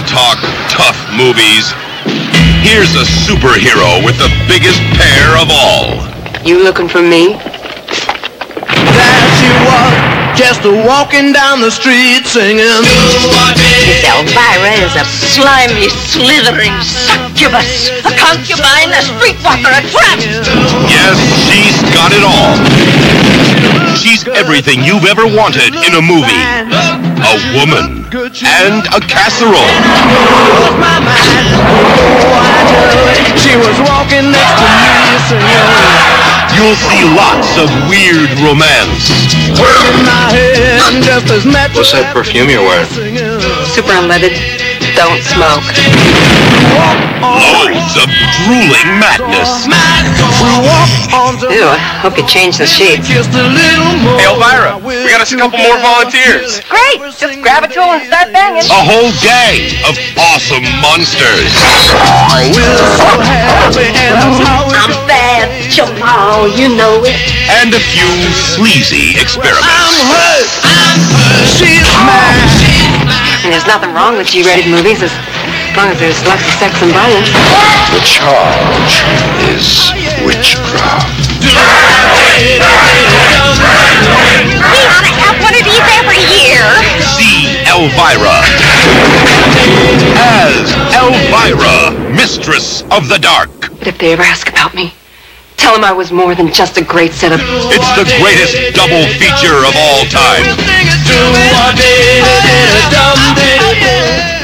talk tough movies. Here's a superhero with the biggest pair of all. You looking for me? There she was, just walking down the street singing. Miss Elvira is a slimy, slithering succubus, a concubine, a streetwalker, a tramp. Yes, she's got it all. She's everything you've ever wanted in a movie. A woman and a casserole. She was walking next to me singing. You'll see lots of weird romance. What's that perfume you're wearing? Super unleaded. Don't smoke. Loads of drooling madness. Ew, I hope you changed the sheets. Hey, Elvira, we got us a couple more volunteers. Great! Just grab a tool and start banging. A whole gang of awesome monsters. I'm bad, Jamal, you know it. And a few sleazy experiments. She's mad. And there's nothing wrong with G-rated movies as long as there's lots of sex and violence. The charge is witchcraft. We ought to have one of these every year. See Elvira. As Elvira, Mistress of the Dark. But if they ever ask about me, tell them I was more than just a great set of... It's the greatest double feature of all time.